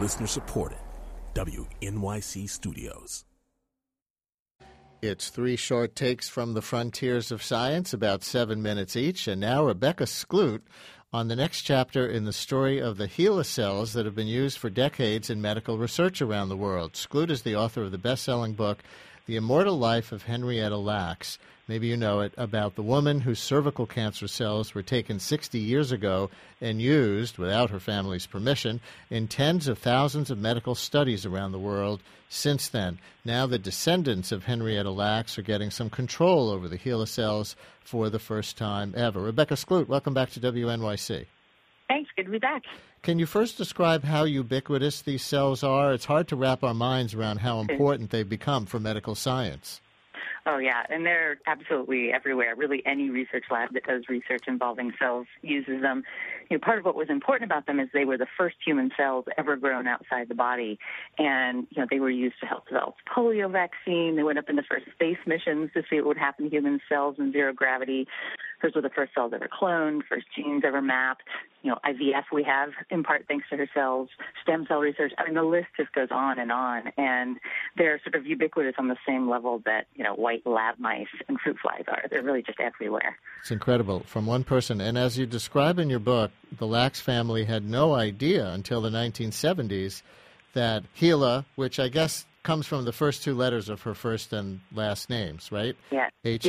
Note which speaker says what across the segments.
Speaker 1: Listener supported. WNYC Studios.
Speaker 2: It's 3 short takes from the frontiers of science, about 7 minutes each. And now Rebecca Skloot on the next chapter in the story of the HeLa cells that have been used for decades in medical research around the world. Skloot is the author of the best-selling book, The Immortal Life of Henrietta Lacks. Maybe you know it, about the woman whose cervical cancer cells were taken 60 years ago and used, without her family's permission, in tens of thousands of medical studies around the world since then. Now the descendants of Henrietta Lacks are getting some control over the HeLa cells for the first time ever. Rebecca Skloot, welcome back to WNYC.
Speaker 3: Thanks. Good to be back.
Speaker 2: Can you first describe how ubiquitous these cells are? It's hard to wrap our minds around how important they've become for medical science.
Speaker 3: Oh, yeah, and they're absolutely everywhere. Really, any research lab that does research involving cells uses them. You know, part of what was important about them is they were the first human cells ever grown outside the body, and they were used to help develop polio vaccine. They went up in the first space missions to see what would happen to human cells in zero gravity. Hers were the first cells ever cloned, first genes ever mapped. IVF we have in part thanks to her cells, stem cell research. I mean, the list just goes on, and they're sort of ubiquitous on the same level that, white lab mice and fruit flies are. They're really just everywhere.
Speaker 2: It's incredible from one person. And as you describe in your book, the Lacks family had no idea until the 1970s that HeLa, which I guess comes from the first 2 letters of her first and last names, right?
Speaker 3: Yeah.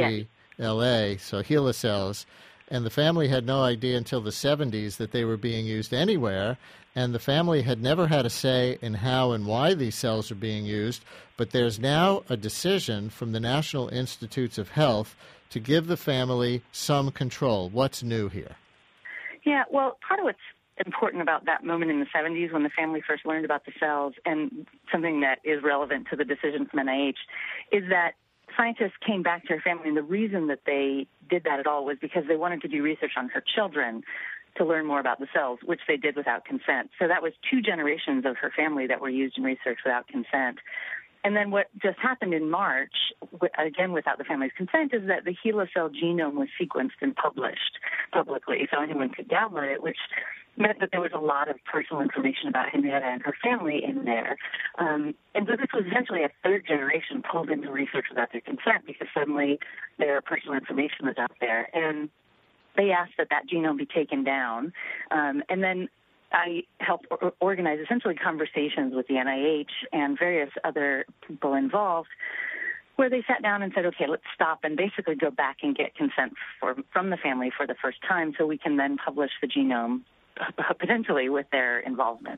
Speaker 2: HeLa, so HeLa cells. And the family had no idea until the 70s that they were being used anywhere, and the family had never had a say in how and why these cells are being used. But there's now a decision from the National Institutes of Health to give the family some control. What's new here?
Speaker 3: Yeah, well, part of what's important about that moment in the 70s when the family first learned about the cells, and something that is relevant to the decision from NIH, is that scientists came back to her family, and the reason that they did that at all was because they wanted to do research on her children to learn more about the cells, which they did without consent. So that was 2 generations of her family that were used in research without consent. And then what just happened in March, again without the family's consent, is that the HeLa cell genome was sequenced and published publicly, so anyone could download it, which meant that there was a lot of personal information about Henrietta and her family in there. And so this was essentially a 3rd generation pulled into research without their consent because suddenly their personal information was out there. And they asked that genome be taken down. And then I helped organize essentially conversations with the NIH and various other people involved where they sat down and said, okay, let's stop and basically go back and get consent from the family for the first time so we can then publish the genome potentially with their involvement.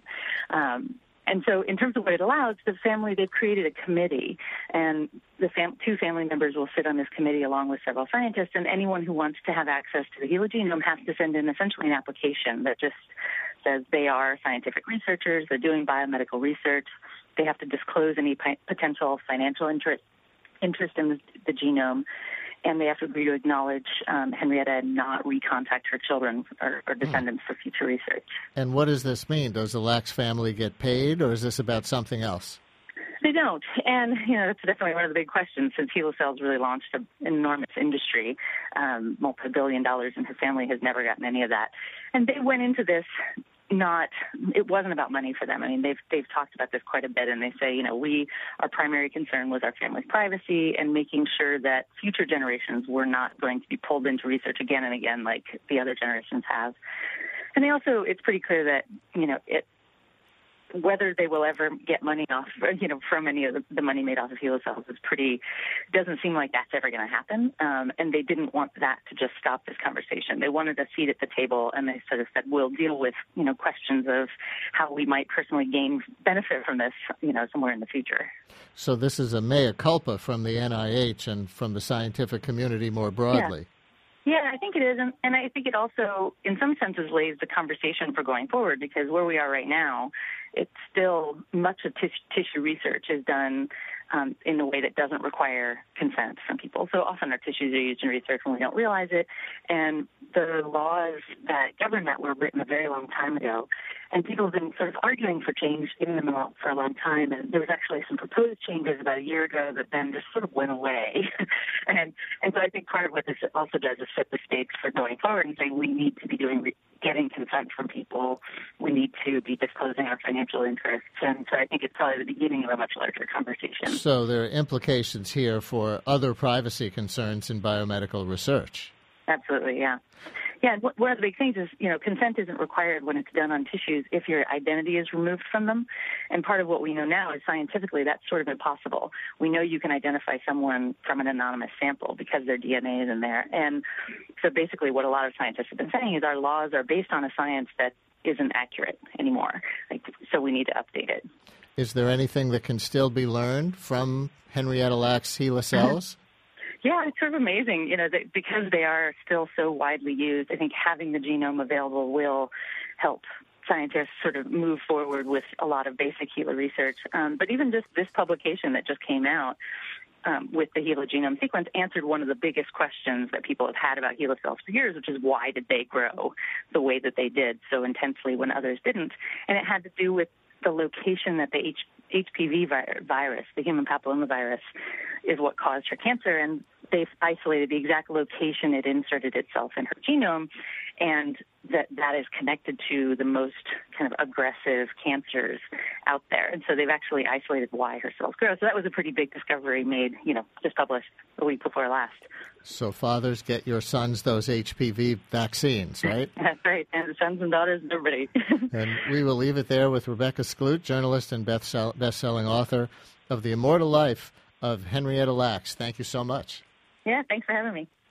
Speaker 3: And so in terms of what it allows, the family, they've created a committee, and the 2 family members will sit on this committee along with several scientists, and anyone who wants to have access to the HeLa genome has to send in essentially an application that just says they are scientific researchers, they're doing biomedical research, they have to disclose any potential financial interest in the genome, and they have to agree to acknowledge Henrietta and not recontact her children or descendants for future research.
Speaker 2: And what does this mean? Does the Lacks family get paid, or is this about something else?
Speaker 3: They don't. And, that's definitely one of the big questions since HeLa cells really launched an enormous industry, multi-billion dollars, and her family has never gotten any of that. And they went into this it wasn't about money for them. I mean, they've talked about this quite a bit, and they say, our primary concern was our family's privacy and making sure that future generations were not going to be pulled into research again and again like the other generations have. And it's pretty clear that, whether they will ever get money off, from any of the money made off of HeLa cells doesn't seem like that's ever going to happen. And they didn't want that to just stop this conversation. They wanted a seat at the table, and they sort of said, we'll deal with, questions of how we might personally gain benefit from this, somewhere in the future.
Speaker 2: So this is a mea culpa from the NIH and from the scientific community more broadly.
Speaker 3: Yeah, I think it is, and I think it also, in some senses, lays the conversation for going forward, because where we are right now, it's still much of tissue research is done in a way that doesn't require consent from people. So often our tissues are used in research when we don't realize it, and the laws that govern that were written a very long time ago, and people have been sort of arguing for change in them for a long time, and there was actually some proposed changes about a year ago that then just sort of went away. and so I think part of what this also does is set the stage for going forward and saying we need to be getting consent consent from people. We need to be disclosing our financial interests. And so I think it's probably the beginning of a much larger conversation.
Speaker 2: So there are implications here for other privacy concerns in biomedical research.
Speaker 3: Absolutely, yeah. Yeah, and one of the big things is, consent isn't required when it's done on tissues if your identity is removed from them. And part of what we know now is scientifically that's sort of impossible. We know you can identify someone from an anonymous sample because their DNA is in there. And so basically what a lot of scientists have been saying is our laws are based on a science that isn't accurate anymore. So we need to update it.
Speaker 2: Is there anything that can still be learned from Henrietta Lacks HeLa cells?
Speaker 3: Yeah, it's sort of amazing, because they are still so widely used. I think having the genome available will help scientists sort of move forward with a lot of basic HeLa research. But even just this publication that just came out with the HeLa genome sequence answered one of the biggest questions that people have had about HeLa cells for years, which is why did they grow the way that they did so intensely when others didn't? And it had to do with the location that the HPV virus, the human papillomavirus, is what caused her cancer, and they've isolated the exact location it inserted itself in her genome, and that is connected to the most kind of aggressive cancers out there. And so they've actually isolated why her cells grow. So that was a pretty big discovery made, just published a week before last.
Speaker 2: So fathers, get your sons those HPV vaccines, right?
Speaker 3: That's right, and sons and daughters and everybody.
Speaker 2: And we will leave it there with Rebecca Skloot, journalist and best-selling author of The Immortal Life of Henrietta Lacks. Thank you so much.
Speaker 3: Yeah, thanks for having me.